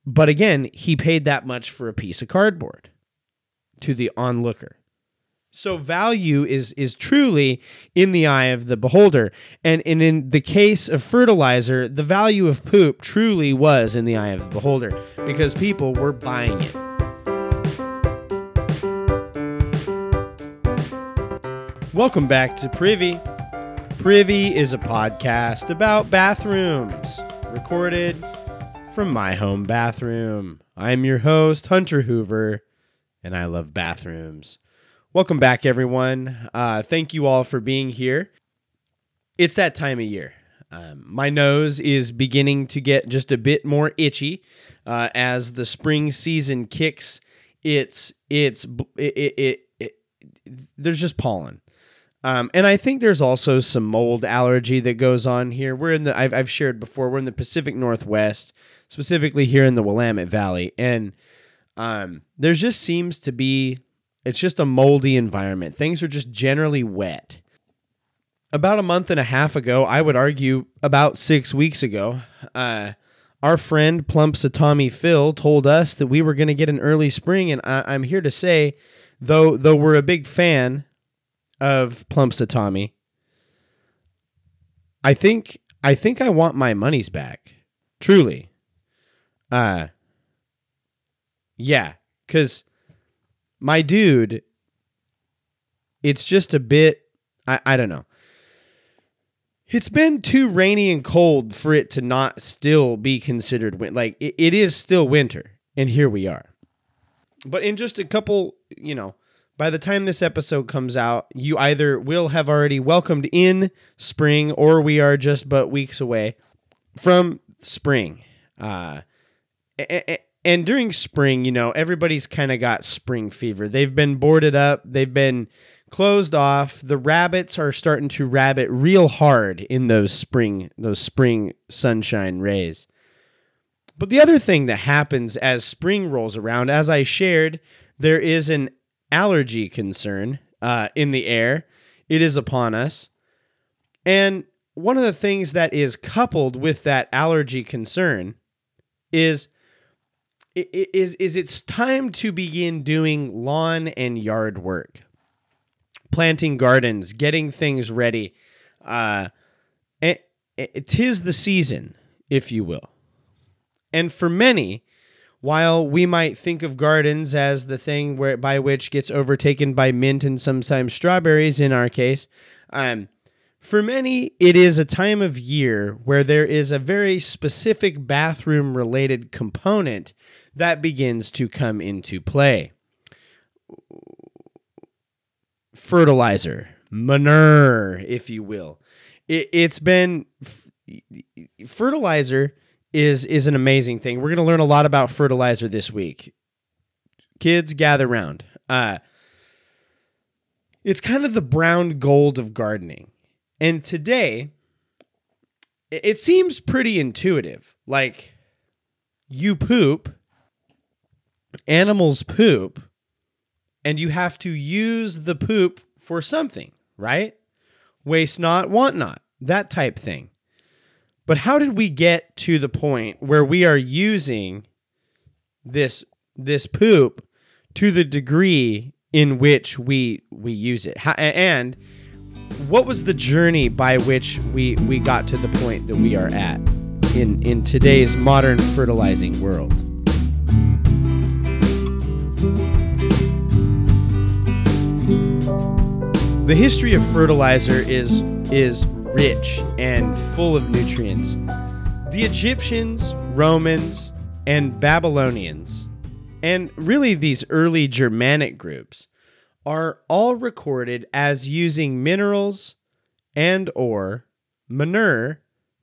But again, he paid that much for a piece of cardboard to the onlooker. So value is truly in the eye of the beholder. And in the case of fertilizer, the value of poop truly was in the eye of the beholder because people were buying it. Welcome back to Privy. Privy is a podcast about bathrooms, recorded from my home bathroom. I'm your host, Hunter Hoover, and I love bathrooms. Welcome back, everyone. Thank you all for being here. It's that time of year. My nose is beginning to get just a bit more itchy as the spring season kicks. There's just pollen. And I think there's also some mold allergy that goes on here. I've shared before, we're in the Pacific Northwest, specifically here in the Willamette Valley. And there just seems to be, it's just a moldy environment. Things are just generally wet. About a month and a half ago, I would argue about 6 weeks ago, our friend Plumpsatomi Phil told us that we were going to get an early spring. And I'm here to say, though we're a big fan of Plumpsatomi, I think I want my monies back. Truly. Yeah, because my dude, it's just a bit, I don't know. It's been too rainy and cold for it to not still be considered winter. Like, it is still winter, and here we are. But in just a couple, by the time this episode comes out, you either will have already welcomed in spring or we are just but weeks away from spring. And during spring, everybody's kind of got spring fever. They've been boarded up. They've been closed off. The rabbits are starting to rabbit real hard in those spring sunshine rays. But the other thing that happens as spring rolls around, as I shared, there is an allergy concern in the air. It is upon us. And one of the things that is coupled with that allergy concern is it's time to begin doing lawn and yard work. Planting gardens, getting things ready. It 'tis the season, if you will. And for many, while we might think of gardens as the thing by which gets overtaken by mint and sometimes strawberries in our case, for many, it is a time of year where there is a very specific bathroom-related component that begins to come into play. Fertilizer, manure, if you will. Fertilizer is an amazing thing. We're going to learn a lot about fertilizer this week. Kids, gather round. It's kind of the brown gold of gardening. And today, it seems pretty intuitive. Like, you poop, animals poop, and you have to use the poop for something, right? Waste not, want not, that type thing. But how did we get to the point where we are using this poop to the degree in which we use it? And what was the journey by which we got to the point that we are at in today's modern fertilizing world? The history of fertilizer is rich and full of nutrients. The Egyptians, Romans, and Babylonians, and really these early Germanic groups, are all recorded as using minerals and or manure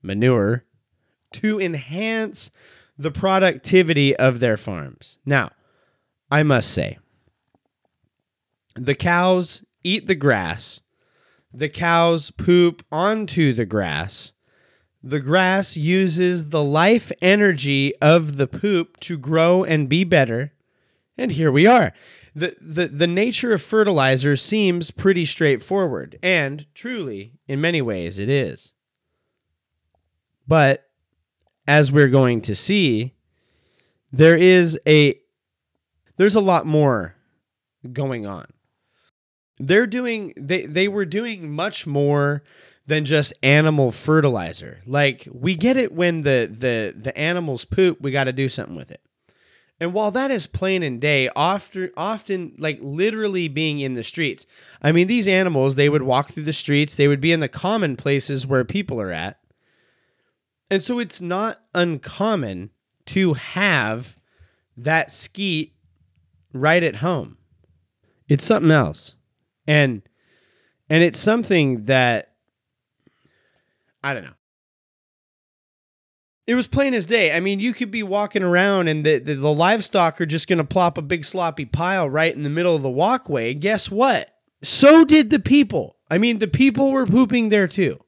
to enhance the productivity of their farms. Now, I must say, the cows eat the grass. The cows poop onto the grass. The grass uses the life energy of the poop to grow and be better. And here we are. The nature of fertilizer seems pretty straightforward, and truly, in many ways, it is. But, as we're going to see, there's a lot more going on. They were doing much more than just animal fertilizer. Like, we get it when the animals poop, we got to do something with it. And while that is plain and day, often like literally being in the streets. I mean, these animals, they would walk through the streets, they would be in the common places where people are at. And so it's not uncommon to have that skeet right at home. It's something else. And it's something that, I don't know. It was plain as day. I mean, you could be walking around and the livestock are just going to plop a big sloppy pile right in the middle of the walkway. Guess what? So did the people. I mean, the people were pooping there too.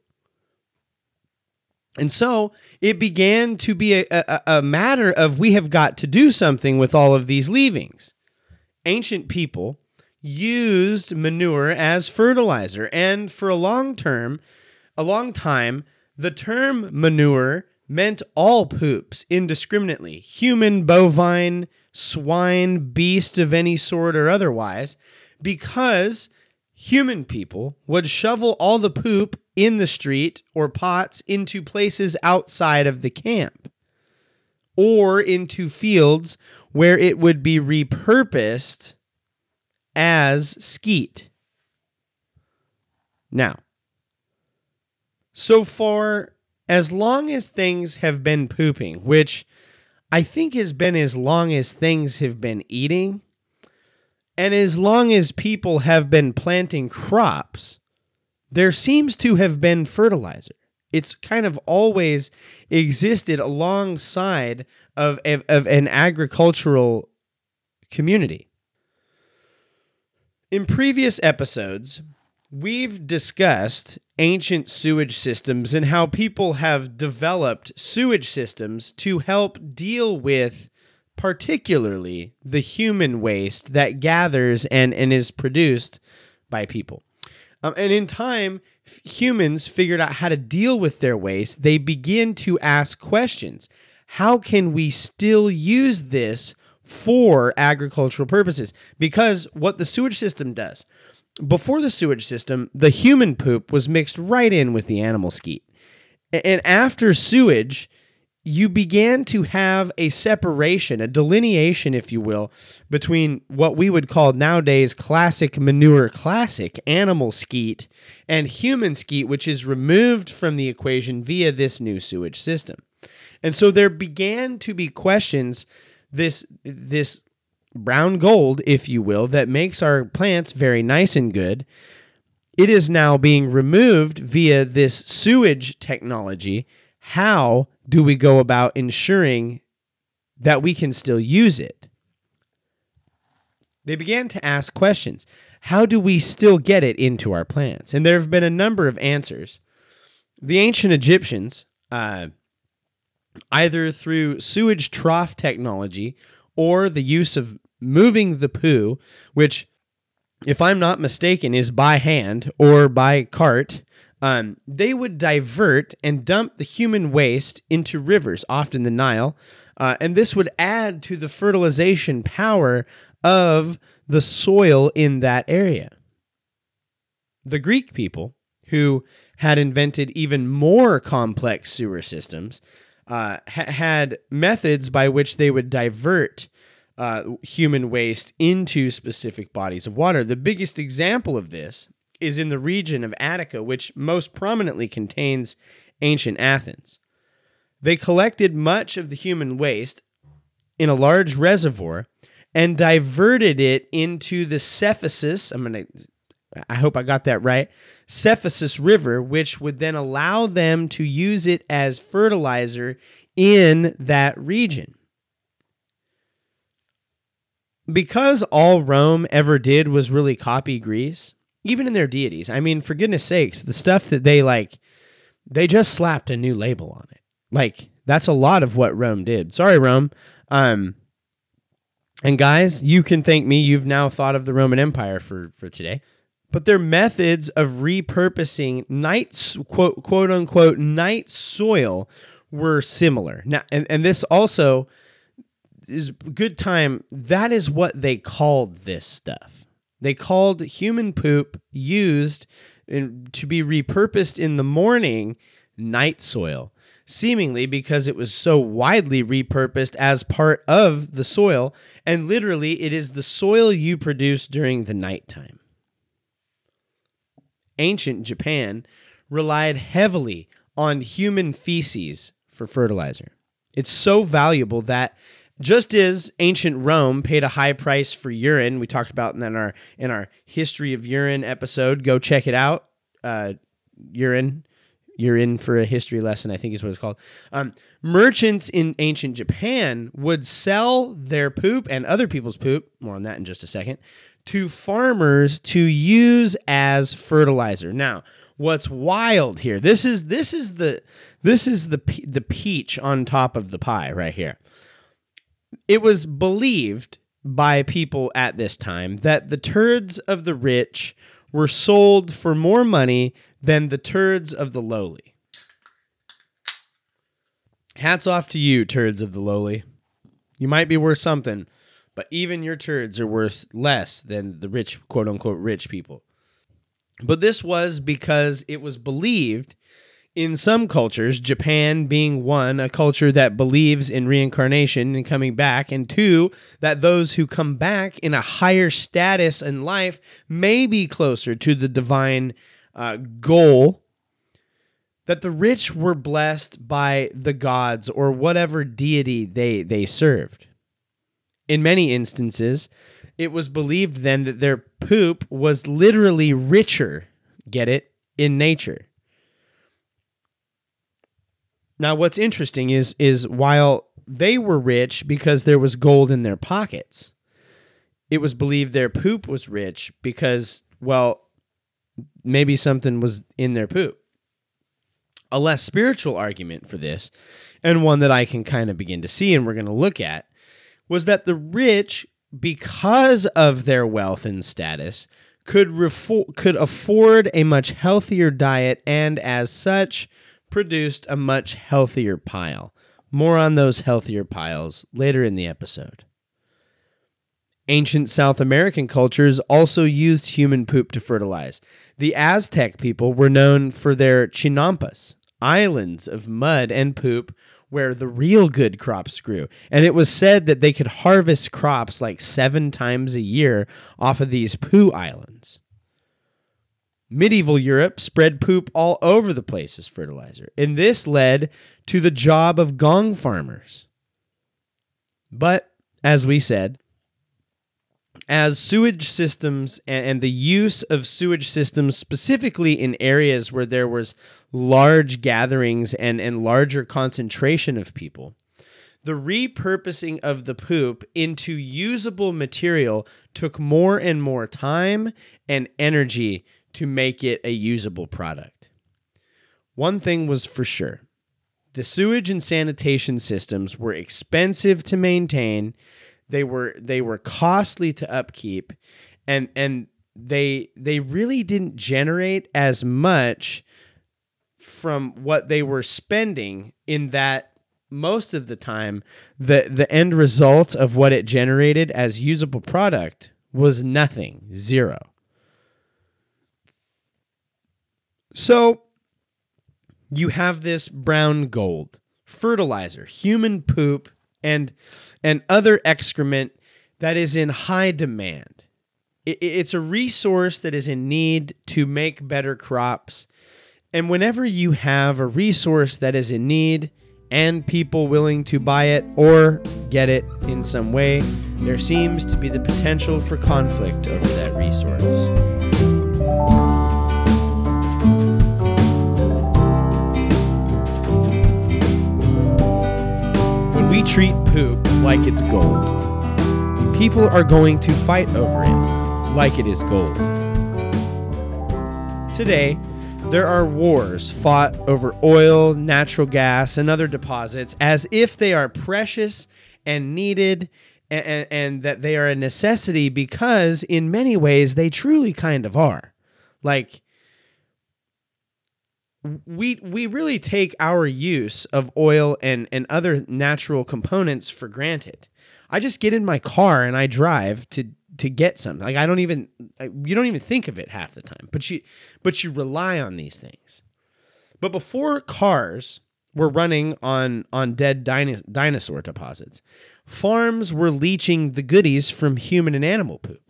And so it began to be a matter of, we have got to do something with all of these leavings. Ancient people used manure as fertilizer. And for a long time, the term manure meant all poops indiscriminately. Human, bovine, swine, beast of any sort or otherwise, because human people would shovel all the poop in the street or pots into places outside of the camp or into fields where it would be repurposed as skeet. Now, so far, as long as things have been pooping, which I think has been as long as things have been eating, and as long as people have been planting crops, there seems to have been fertilizer. It's kind of always existed alongside of an agricultural community. In previous episodes, we've discussed ancient sewage systems and how people have developed sewage systems to help deal with particularly the human waste that gathers and is produced by people. And in time, humans figured out how to deal with their waste. They begin to ask questions. How can we still use this for agricultural purposes? Because what the sewage system does, before the sewage system, the human poop was mixed right in with the animal skeet. And after sewage, you began to have a separation, a delineation, if you will, between what we would call nowadays classic manure, classic animal skeet, and human skeet, which is removed from the equation via this new sewage system. And so there began to be questions, this brown gold, if you will, that makes our plants very nice and good. It is now being removed via this sewage technology. How do we go about ensuring that we can still use it? They began to ask questions. How do we still get it into our plants? And there have been a number of answers. The ancient Egyptians, either through sewage trough technology or the use of moving the poo, which, if I'm not mistaken, is by hand or by cart, they would divert and dump the human waste into rivers, often the Nile, and this would add to the fertilization power of the soil in that area. The Greek people, who had invented even more complex sewer systems, had methods by which they would divert human waste into specific bodies of water. The biggest example of this is in the region of Attica, which most prominently contains ancient Athens. They collected much of the human waste in a large reservoir and diverted it into the Cephissus, I hope I got that right, Cephissus River, which would then allow them to use it as fertilizer in that region. Because all Rome ever did was really copy Greece, even in their deities. I mean, for goodness sakes, the stuff that they just slapped a new label on it. Like, that's a lot of what Rome did. Sorry, Rome. And guys, you can thank me. You've now thought of the Roman Empire for today. But their methods of repurposing quote unquote night soil were similar. Now, and this also is good time. That is what they called this stuff. They called human poop used to be repurposed in the morning night soil, seemingly because it was so widely repurposed as part of the soil, and literally it is the soil you produce during the nighttime. Ancient Japan relied heavily on human feces for fertilizer. It's so valuable that just as ancient Rome paid a high price for urine, we talked about in our history of urine episode. Go check it out. Urine for a history lesson, I think is what it's called. Merchants in ancient Japan would sell their poop and other people's poop, more on that in just a second, to farmers to use as fertilizer. Now, what's wild here? This is the peach on top of the pie right here. It was believed by people at this time that the turds of the rich were sold for more money than the turds of the lowly. Hats off to you, turds of the lowly. You might be worth something, but even your turds are worth less than the rich, quote-unquote, rich people. But this was because it was believed in some cultures, Japan being one, a culture that believes in reincarnation and coming back, and two, that those who come back in a higher status in life may be closer to the divine goal, that the rich were blessed by the gods or whatever deity they served. In many instances, it was believed then that their poop was literally richer, get it, in nature. Now, what's interesting is while they were rich because there was gold in their pockets, it was believed their poop was rich because, well, maybe something was in their poop. A less spiritual argument for this, and one that I can kind of begin to see and we're going to look at, was that the rich, because of their wealth and status, could afford a much healthier diet and, as such, produced a much healthier pile. More on those healthier piles later in the episode. Ancient South American cultures also used human poop to fertilize. The Aztec people were known for their chinampas, islands of mud and poop where the real good crops grew. And it was said that they could harvest crops like 7 times a year off of these poo islands. Medieval Europe spread poop all over the place as fertilizer, and this led to the job of gong farmers. But, as we said, as sewage systems and the use of sewage systems specifically in areas where there was large gatherings and larger concentration of people, the repurposing of the poop into usable material took more and more time and energy to make it a usable product. One thing was for sure. The sewage and sanitation systems were expensive to maintain, they were costly to upkeep, and they really didn't generate as much from what they were spending, in that most of the time the end result of what it generated as usable product was nothing, zero. So you have this brown gold, fertilizer, human poop, and other excrement that is in high demand. It's a resource that is in need to make better crops. And whenever you have a resource that is in need and people willing to buy it or get it in some way, there seems to be the potential for conflict over that resource. We treat poop like it's gold. People are going to fight over it like it is gold. Today, there are wars fought over oil, natural gas, and other deposits as if they are precious and needed, and that they are a necessity, because in many ways they truly kind of are. Like, we really take our use of oil and other natural components for granted. I just get in my car and I drive to get something. Like you don't even think of it half the time, but you rely on these things. But before cars were running on dead dinosaur deposits, farms were leaching the goodies from human and animal poop.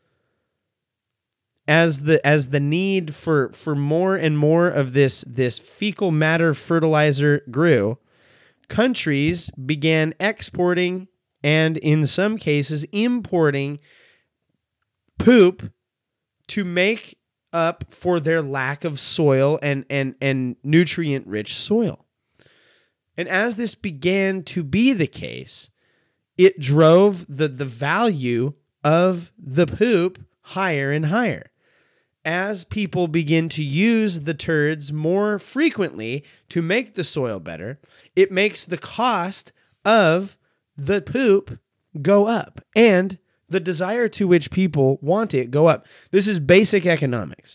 As the need for more and more of this fecal matter fertilizer grew, countries began exporting and in some cases importing poop to make up for their lack of soil and nutrient-rich soil. And as this began to be the case, it drove the value of the poop higher and higher. As people begin to use the turds more frequently to make the soil better, it makes the cost of the poop go up and the desire to which people want it go up. This is basic economics.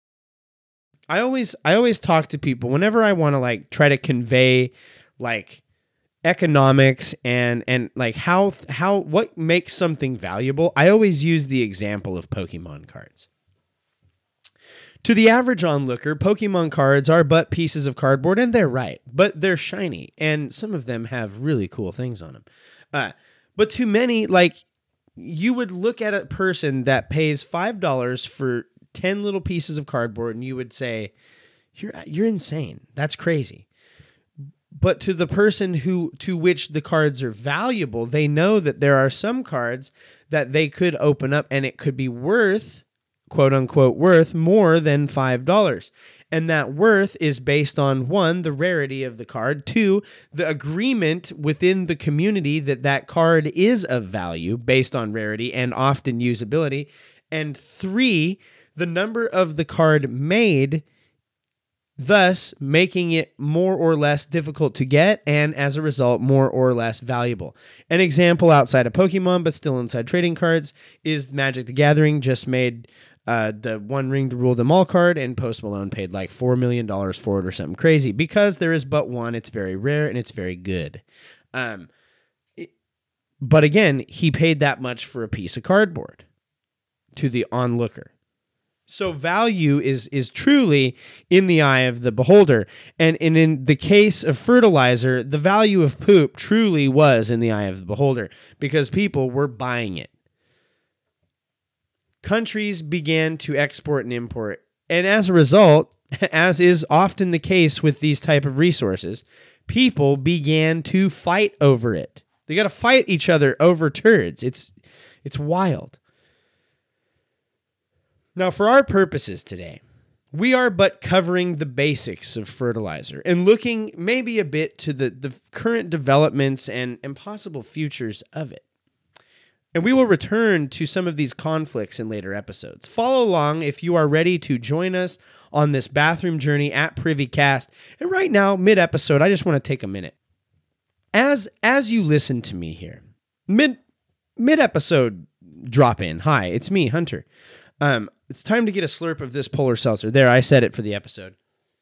I always talk to people whenever I want to like try to convey like economics and like how what makes something valuable. I always use the example of Pokemon cards. To the average onlooker, Pokemon cards are but pieces of cardboard, and they're right, but they're shiny, and some of them have really cool things on them. But to many, like, you would look at a person that pays $5 for 10 little pieces of cardboard, and you would say, "You're insane. That's crazy." But to the person to which the cards are valuable, they know that there are some cards that they could open up, and it could be worth, quote unquote, worth more than $5. And that worth is based on, one, the rarity of the card, two, the agreement within the community that card is of value based on rarity and often usability, and three, the number of the card made, thus making it more or less difficult to get and as a result more or less valuable. An example outside of Pokemon but still inside trading cards is Magic the Gathering just made the One Ring to Rule Them All card, and Post Malone paid like $4 million for it or something crazy because there is but one. It's very rare and it's very good. But again, he paid that much for a piece of cardboard to the onlooker. So value is truly in the eye of the beholder. And in the case of fertilizer, the value of poop truly was in the eye of the beholder because people were buying it. Countries began to export and import. And as a result, as is often the case with these type of resources, people began to fight over it. They got to fight each other over turds. It's wild. Now, for our purposes today, we are but covering the basics of fertilizer and looking maybe a bit to the current developments and possible futures of it. And we will return to some of these conflicts in later episodes. Follow along if you are ready to join us on this bathroom journey at PrivyCast. And right now, mid-episode, I just want to take a minute. As you listen to me here, mid-episode drop in. Hi, it's me, Hunter. It's time to get a slurp of this polar seltzer. There, I said it for the episode.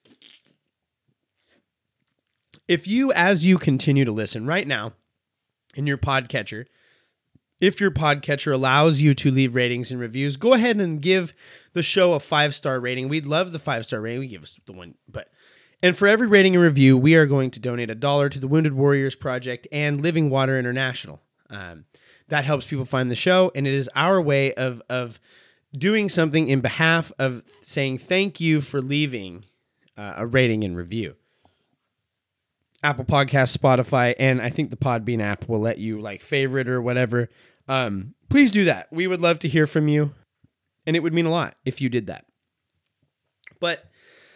If you, as you continue to listen right now in your podcatcher, if your podcatcher allows you to leave ratings and reviews, go ahead and give the show a 5-star rating. We'd love the 5-star rating. We give us the one, and for every rating and review, we are going to donate $1 to the Wounded Warriors Project and Living Water International. That helps people find the show, and it is our way of doing something in behalf of saying thank you for leaving a rating and review. Apple Podcasts, Spotify, and I think the Podbean app will let you like favorite or whatever. Please do that. We would love to hear from you, and it would mean a lot if you did that. But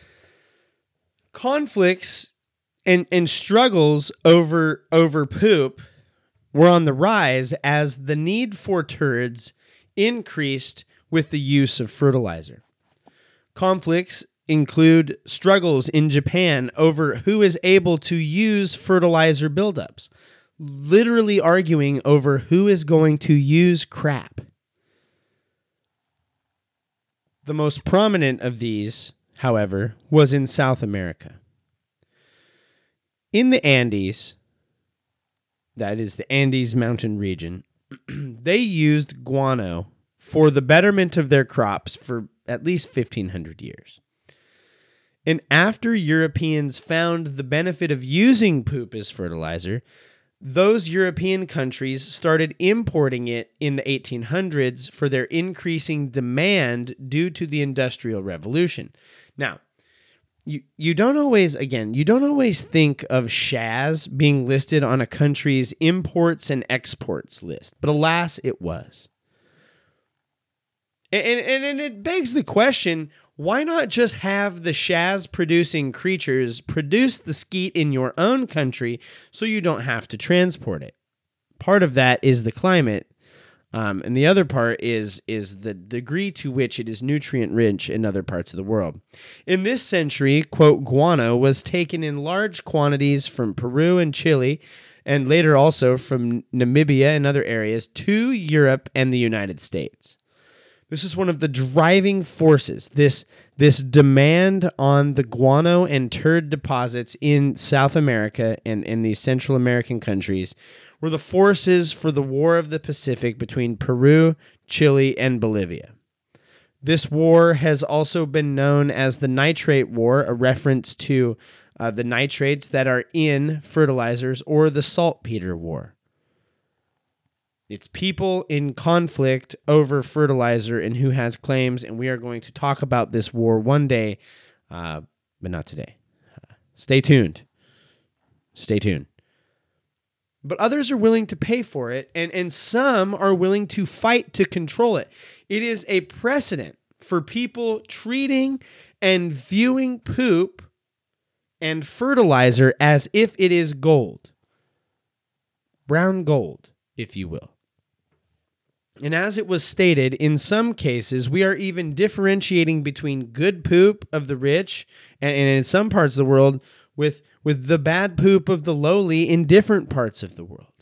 conflicts and struggles over poop were on the rise as the need for turds increased with the use of fertilizer. Conflicts include struggles in Japan over who is able to use fertilizer buildups, literally arguing over who is going to use crap. The most prominent of these, however, was in South America. In the Andes, that is the Andes mountain region, they used guano for the betterment of their crops for at least 1,500 years. And after Europeans found the benefit of using poop as fertilizer, those European countries started importing it in the 1800s for their increasing demand due to the Industrial Revolution. Now, you don't always think of Shaz being listed on a country's imports and exports list, but alas, it was. And it begs the question, why not just have the Shaz-producing creatures produce the skeet in your own country so you don't have to transport it? Part of that is the climate, and the other part is the degree to which it is nutrient-rich in other parts of the world. In this century, quote, guano was taken in large quantities from Peru and Chile, and later also from Namibia and other areas to Europe and the United States. This is one of the driving forces. This demand on the guano and turd deposits in South America and in these Central American countries were the forces for the War of the Pacific between Peru, Chile, and Bolivia. This war has also been known as the Nitrate War, a reference to the nitrates that are in fertilizers, or the Saltpeter War. It's people in conflict over fertilizer and who has claims, and we are going to talk about this war one day, but not today. Stay tuned. Stay tuned. But others are willing to pay for it, and some are willing to fight to control it. It is a precedent for people treating and viewing poop and fertilizer as if it is gold. Brown gold, if you will. And as it was stated, in some cases, we are even differentiating between good poop of the rich and in some parts of the world with the bad poop of the lowly in different parts of the world.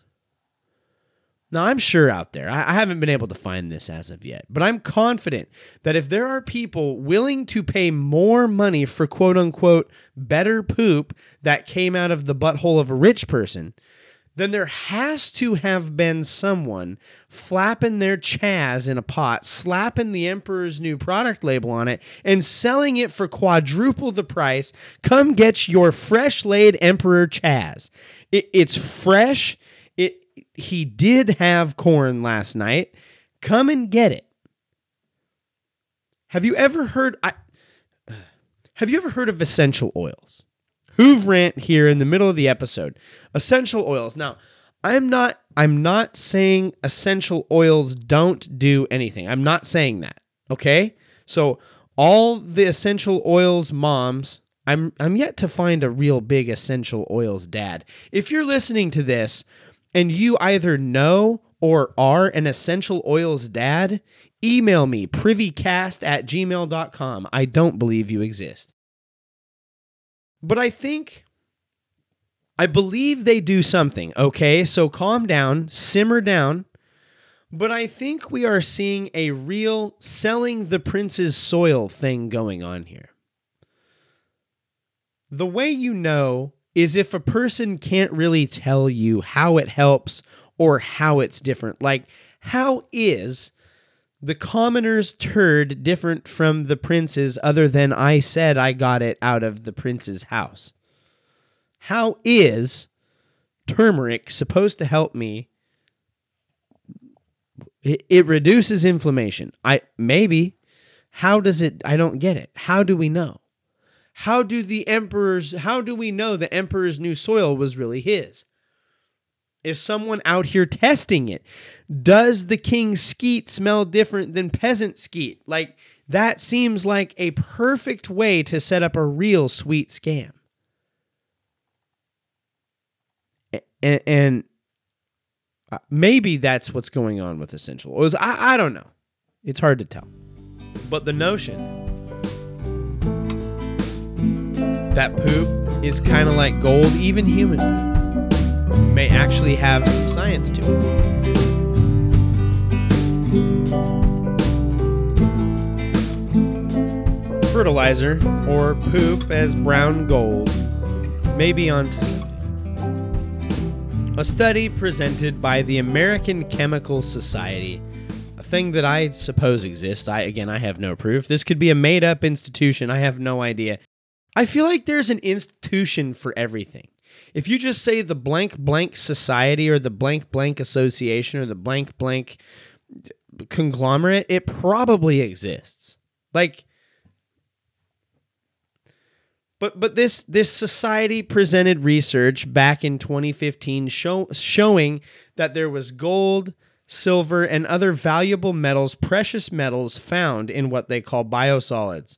Now, I'm sure out there, I haven't been able to find this as of yet, but I'm confident that if there are people willing to pay more money for quote-unquote better poop that came out of the butthole of a rich person, then there has to have been someone flapping their Chaz in a pot, slapping the Emperor's New Product label on it, and selling it for quadruple the price. Come get your fresh-laid Emperor Chaz. It's fresh. He did have corn last night. Come and get it. Have you ever heard of essential oils? Hoove rant here in the middle of the episode. Essential oils. Now, I'm not saying essential oils don't do anything. I'm not saying that. Okay? So all the essential oils moms, I'm yet to find a real big essential oils dad. If you're listening to this and you either know or are an essential oils dad, email me privycast@gmail.com. I don't believe you exist. But I believe they do something, okay? So calm down, simmer down. But I think we are seeing a real selling the prince's soil thing going on here. The way you know is if a person can't really tell you how it helps or how it's different. Like, how is the commoner's turd different from the prince's other than I said I got it out of the prince's house? How is turmeric supposed to help me? It reduces inflammation. Maybe. How does it? I don't get it. How do we know? How do we know the Emperor's New Soil was really his? Is someone out here testing it? Does the king's skeet smell different than peasant skeet? Like, that seems like a perfect way to set up a real sweet scam. And maybe that's what's going on with essential oils. I don't know. It's hard to tell. But the notion that poop is kind of like gold, even human poop, may actually have some science to it. Fertilizer, or poop as brown gold, may be onto something. A study presented by the American Chemical Society, a thing that I suppose exists. I have no proof. This could be a made-up institution. I have no idea. I feel like there's an institution for everything. If you just say the blank blank society or the blank blank association or the blank blank conglomerate, it probably exists. But this society presented research back in 2015 showing that there was gold, silver, and other valuable metals, precious metals, found in what they call biosolids.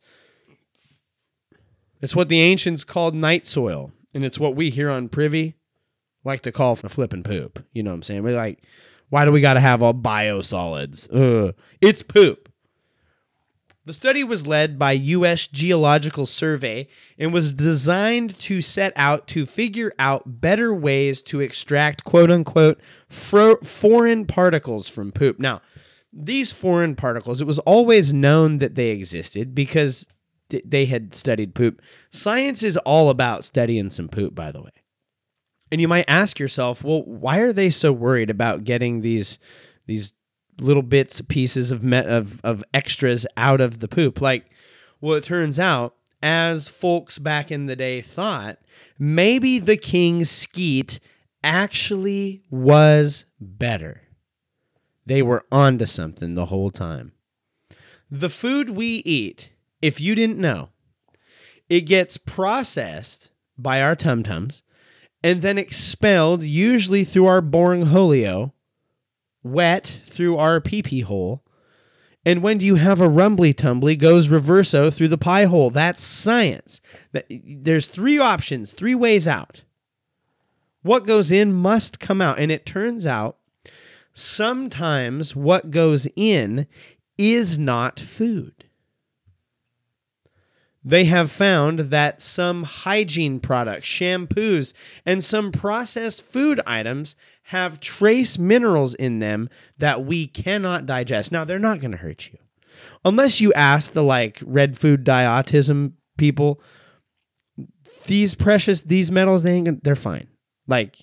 It's what the ancients called night soil, and it's what we here on Privy like to call a flippin' poop. You know what I'm saying? We're like, why do we got to have all biosolids? It's poop. The study was led by U.S. Geological Survey and was designed to set out to figure out better ways to extract quote-unquote foreign particles from poop. Now, these foreign particles, it was always known that they existed because they had studied poop. Science is all about studying some poop, by the way. And you might ask yourself, well, why are they so worried about getting these little bits, pieces of extras out of the poop? Well, it turns out, as folks back in the day thought, maybe the king's skeet actually was better. They were onto something the whole time. The food we eat, if you didn't know, it gets processed by our tum-tums and then expelled, usually through our bronchoholio, wet through our pee-pee hole, and when you have a rumbly-tumbly, goes reverso through the pie hole. That's science. There's three options, three ways out. What goes in must come out, and it turns out sometimes what goes in is not food. They have found that some hygiene products, shampoos, and some processed food items have trace minerals in them that we cannot digest. Now, they're not going to hurt you. Unless you ask the red food autism people, these metals, they're fine. But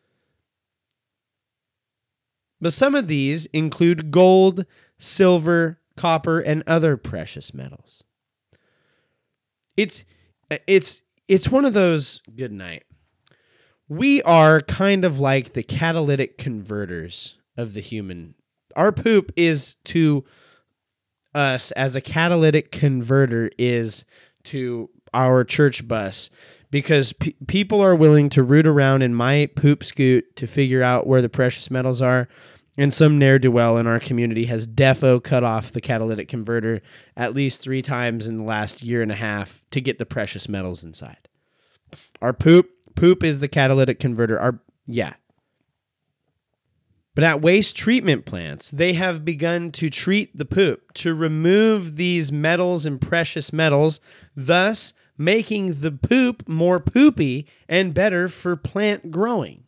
some of these include gold, silver, copper, and other precious metals. It's one of those, good night. We are kind of like the catalytic converters of the human. Our poop is to us as a catalytic converter is to our church bus, because people are willing to root around in my poop scoot to figure out where the precious metals are. And some ne'er-do-well in our community has defo cut off the catalytic converter at least 3 times in the last year and a half to get the precious metals inside. Our poop is the catalytic converter. But at waste treatment plants, they have begun to treat the poop to remove these metals and precious metals, thus making the poop more poopy and better for plant growing.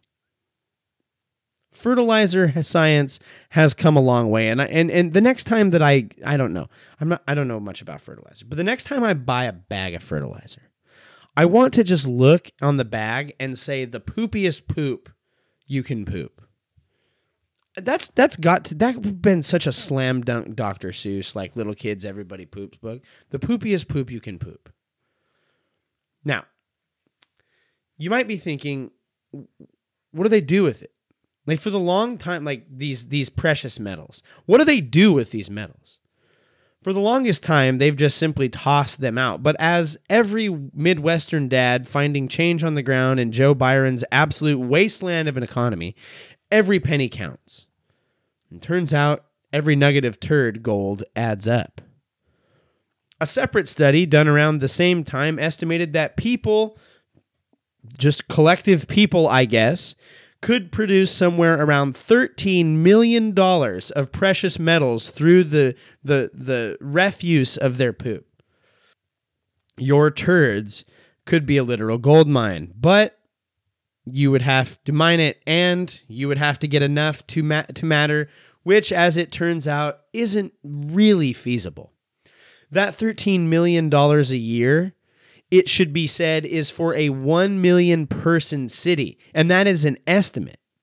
Fertilizer science has come a long way, and the next time that I don't know, I don't know much about fertilizer, but the next time I buy a bag of fertilizer, I want to just look on the bag and say the poopiest poop you can poop. That's been such a slam dunk Dr. Seuss, like little kids everybody poops book. The poopiest poop you can poop. Now, you might be thinking, what do they do with it? For the long time, these precious metals. What do they do with these metals? For the longest time, they've just simply tossed them out. But as every Midwestern dad finding change on the ground in Joe Byron's absolute wasteland of an economy, every penny counts. And turns out every nugget of turd gold adds up. A separate study done around the same time estimated that people, just collective people, I guess, could produce somewhere around $13 million of precious metals through the refuse of their poop. Your turds could be a literal gold mine, but you would have to mine it, and you would have to get enough to matter, which, as it turns out, isn't really feasible. That $13 million a year, it should be said, is for a 1 million person city, and that is an estimate.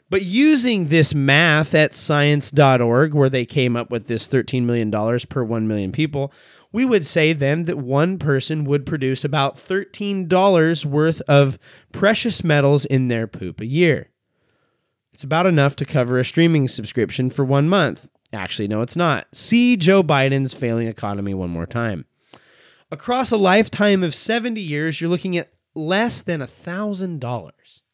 But using this math at science.org, where they came up with this $13 million per 1 million people, we would say then that one person would produce about $13 worth of precious metals in their poop a year. It's about enough to cover a streaming subscription for 1 month. Actually, no, it's not. See Joe Biden's failing economy one more time. Across a lifetime of 70 years, you're looking at less than $1,000.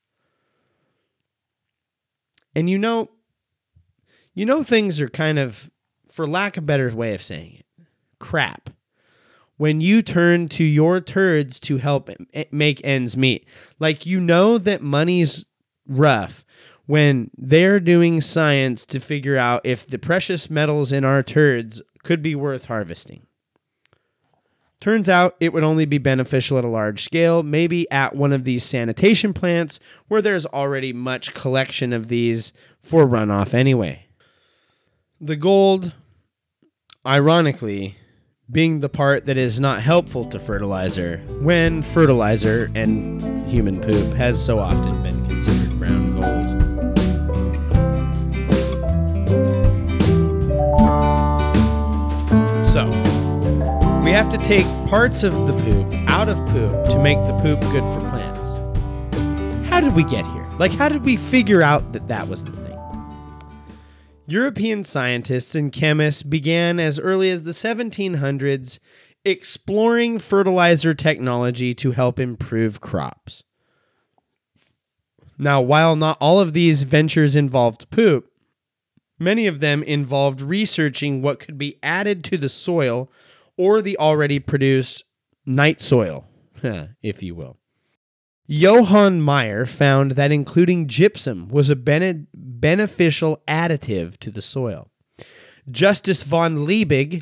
And you know things are kind of, for lack of a better way of saying it, crap when you turn to your turds to help make ends meet. Like, you know that money's rough when they're doing science to figure out if the precious metals in our turds could be worth harvesting. Turns out it would only be beneficial at a large scale, maybe at one of these sanitation plants where there's already much collection of these for runoff anyway. The gold, ironically, being the part that is not helpful to fertilizer, when fertilizer and human poop has so often been considered brown gold. So, we have to take parts of the poop out of poop to make the poop good for plants. How did we get here? Like, how did we figure out that that was the thing? European scientists and chemists began as early as the 1700s exploring fertilizer technology to help improve crops. Now, while not all of these ventures involved poop, many of them involved researching what could be added to the soil or the already produced night soil, if you will. Johann Meyer found that including gypsum was a beneficial additive to the soil. Justus von Liebig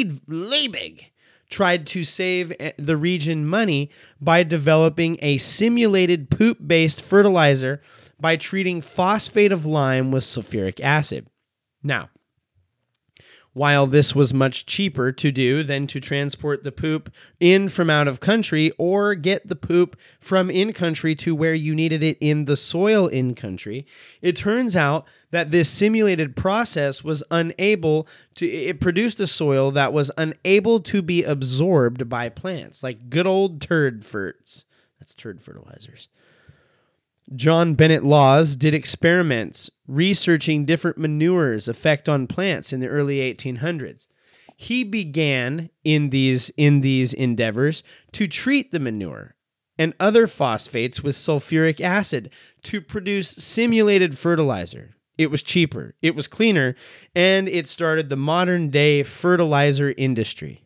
tried to save the region money by developing a simulated poop-based fertilizer by treating phosphate of lime with sulfuric acid. Now, while this was much cheaper to do than to transport the poop in from out of country or get the poop from in country to where you needed it in the soil in country, it turns out that this simulated process was it produced a soil that was unable to be absorbed by plants, like good old turd ferts. That's turd fertilizers. John Bennett Laws did experiments researching different manures' effect on plants in the early 1800s. He began in these endeavors to treat the manure and other phosphates with sulfuric acid to produce simulated fertilizer. It was cheaper, it was cleaner, and it started the modern-day fertilizer industry.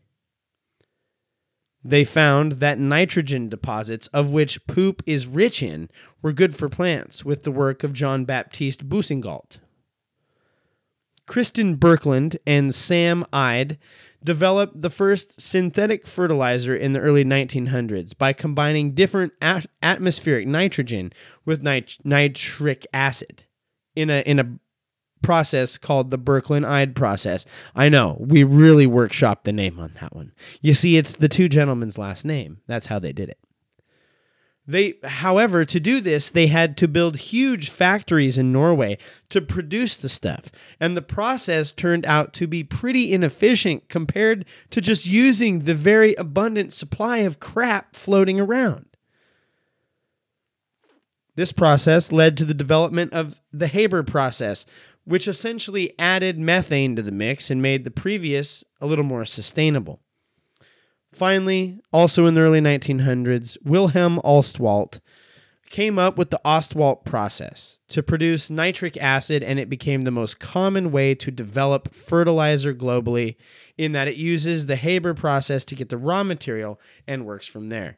They found that nitrogen deposits, of which poop is rich in, were good for plants with the work of John Baptiste Boussingault. Kristen Birkeland and Sam Ide developed the first synthetic fertilizer in the early 1900s by combining different atmospheric nitrogen with nitric acid in a process called the Birkeland-Ide process. I know, we really workshopped the name on that one. You see, it's the two gentlemen's last name. That's how they did it. However, to do this, they had to build huge factories in Norway to produce the stuff, and the process turned out to be pretty inefficient compared to just using the very abundant supply of crap floating around. This process led to the development of the Haber process, which essentially added methane to the mix and made the previous a little more sustainable. Finally, also in the early 1900s, Wilhelm Ostwald came up with the Ostwald process to produce nitric acid, and it became the most common way to develop fertilizer globally, in that it uses the Haber process to get the raw material and works from there.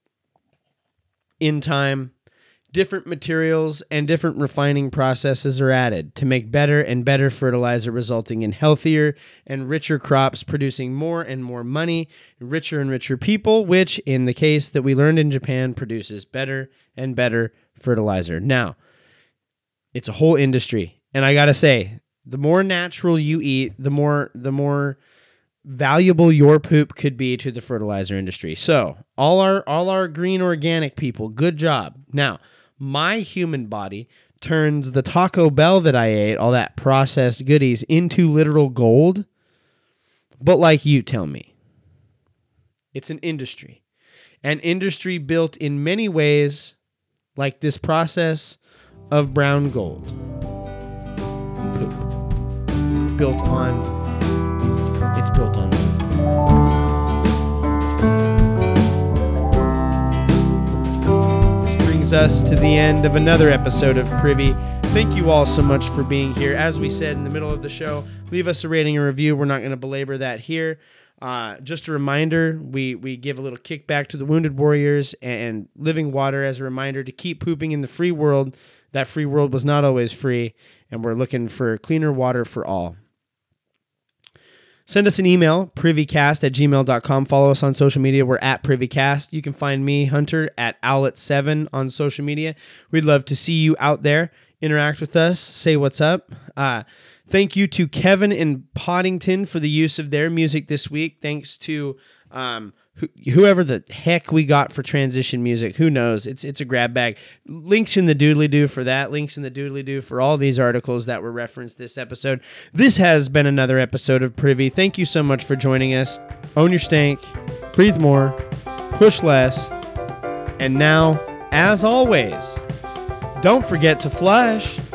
In time, different materials and different refining processes are added to make better and better fertilizer, resulting in healthier and richer crops, producing more and more money, richer and richer people, which, in the case that we learned in Japan, produces better and better fertilizer. Now, it's a whole industry, and I gotta say, the more natural you eat, the more valuable your poop could be to the fertilizer industry. So, all our green organic people, good job. Now, my human body turns the Taco Bell that I ate, all that processed goodies, into literal gold. But like you tell me, it's an industry. An industry built in many ways like this process of brown gold. Poop. It's built on This brings us to the end of another episode of Privy. Thank you all so much for being here. As we said in the middle of the show, leave us a rating and review. We're not going to belabor that here. Just a reminder, we give a little kickback to the Wounded Warriors and Living Water as a reminder to keep pooping in the free world. That free world was not always free, and we're looking for cleaner water for all. Send us an email, privycast@gmail.com. Follow us on social media. We're at privycast. You can find me, Hunter, at Owlet7 on social media. We'd love to see you out there. Interact with us. Say what's up. Thank you to Kevin in Poddington for the use of their music this week. Thanks to whoever the heck we got for transition music. Who knows? It's a grab bag. Links in the doodly-doo for that. Links in the doodly-doo for all these articles that were referenced this episode. This has been another episode of Privy. Thank you so much for joining us. Own your stank. Breathe more. Push less. And now, as always, don't forget to flush.